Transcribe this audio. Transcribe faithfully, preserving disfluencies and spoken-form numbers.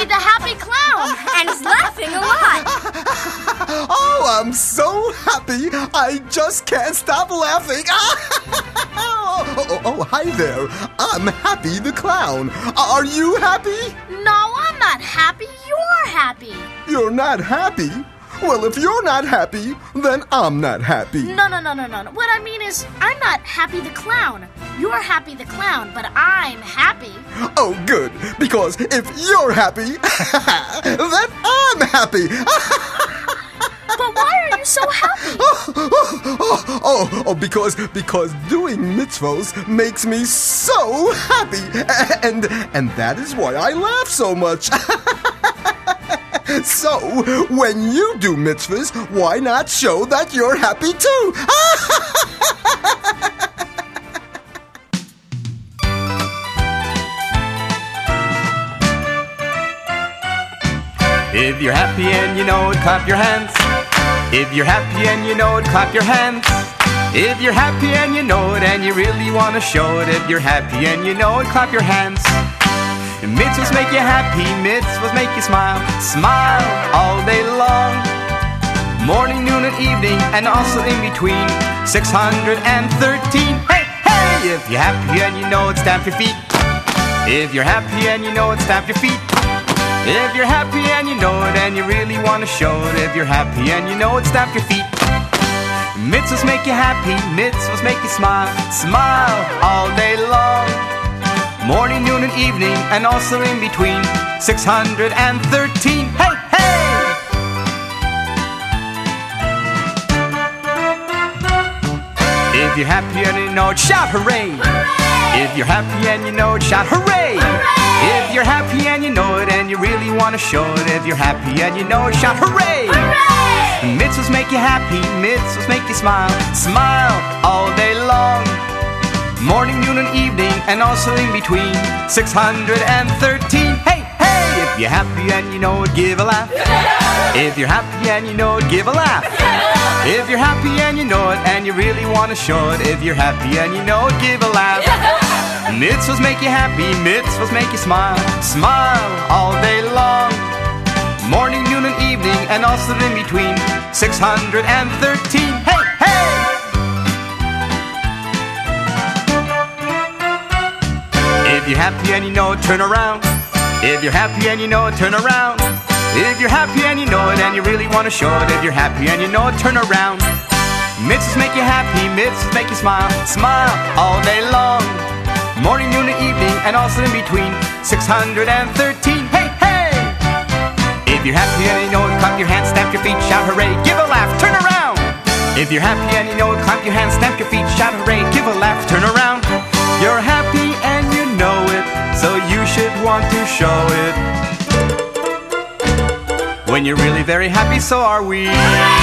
Happy the Happy Clown, and he's laughing a lot. Oh, I'm so happy. I just can't stop laughing. oh, oh, oh, hi there. I'm Happy the Clown. Are you happy? No, I'm not happy. You're happy. You're not happy? Well, if you're not happy, then I'm not happy. No, no, no, no, no. What I mean is, I'm not Happy the Clown. You're Happy the Clown, but I'm happy. Oh, good. Because if you're happy, then I'm happy. But why are you so happy? Oh, oh, oh, oh, oh, because because doing mitzvos makes me so happy, and and that is why I laugh so much. So, when you do mitzvahs, why not show that you're happy too? If you're happy and you know it, clap your hands. If you're happy and you know it, clap your hands. If you're happy and you know it and you really want to show it, if you're happy and you know it, clap your hands. Mitzvahs make you happy, mitzvahs make you smile. Smile all day long, morning, noon, and evening, and also in between. six hundred thirteen. Hey, hey! If you're happy and you know it, stamp your feet. If you're happy and you know it, stamp your feet. If you're happy and you know it and you really want to show it, if you're happy and you know it, stamp your feet. Mitzvahs make you happy, mitzvahs make you smile. Smile all day long, morning, noon, and evening, and also in between. six hundred thirteen. Hey, hey! If you're happy and you know it, shout hooray! Hooray! If you're happy and you know it, shout hooray! Hooray! If you're happy and you know it and you really want to show it, if you're happy and you know it, shout hooray! Hooray! Mitzvahs make you happy, mitzvahs make you smile. Smile all day long, morning, noon, and evening, and also in between. six hundred thirteen. Hey, hey! If you're happy and you know it, give a laugh. If you're happy and you know it, give a laugh. If you're happy and you know it and you really want to show it, if you're happy and you know it, give a laugh. Mitzvahs make you happy, mitzvahs make you smile. Smile all day long, morning, noon, and evening, and also in between. six hundred thirteen. Hey, hey! If you're happy and you know it, turn around. If you're happy and you know it, turn around. If you're happy and you know it and you really want to show it, if you're happy and you know it, turn around. Mitzvahs make you happy, mitzvahs make you smile. Smile all day long, morning, noon, and evening, and also in between. six hundred thirteen. Hey, hey! If you're happy and you know it, clap your hands, stamp your feet, shout hooray, give a laugh, turn around. If you're happy and you know it, clap your hands, stamp your feet, shout hooray, give a laugh, turn around. You're happy and you know it, so you should want to show it. When you're really very happy, so are we.